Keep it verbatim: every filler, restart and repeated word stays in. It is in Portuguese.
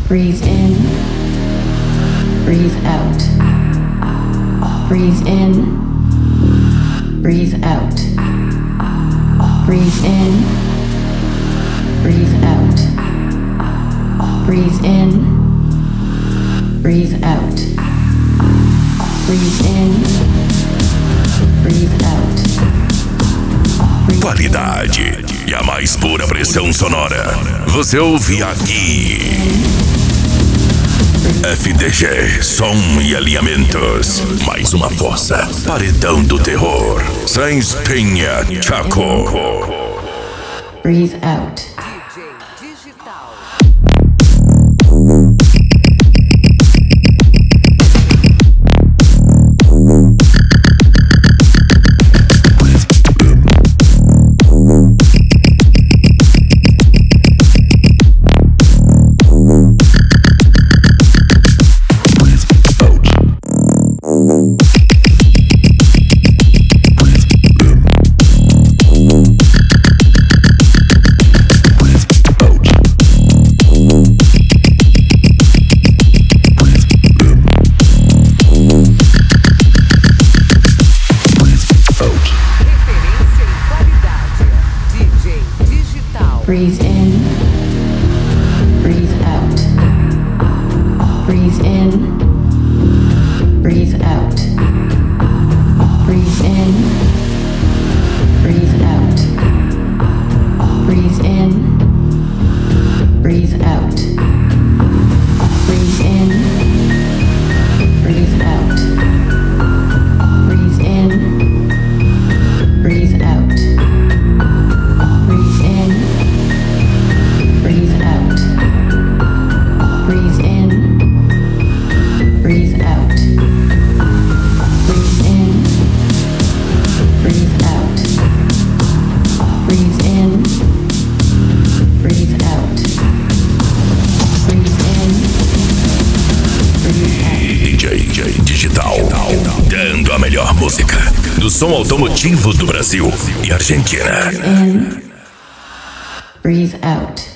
Breathe in. Breathe out. Breathe in. Breathe out. Breathe in. Breathe out. Breathe in. Breathe out. Breathe in. Breathe out. Qualidade e a mais pura pressão sonora. Você ouve aqui. F D G, som e alinhamentos. Mais uma força. Paredão do terror. Sans Penha, Chaco. Breathe out. Breathe in, breathe out. Breathe in, breathe out. Breathe in, breathe out. Breathe in, breathe out. Breathe in, breathe out. Breathe in, breathe out. Breathe in. Breathe out. Breathe in. Breathe out. Breathe in. Breathe out. Breathe in. Breathe out. Breathe in. Breathe out. D J, D J Digital, dando a melhor música do som automotivo do Brasil e Argentina. Breathe in. Breathe out.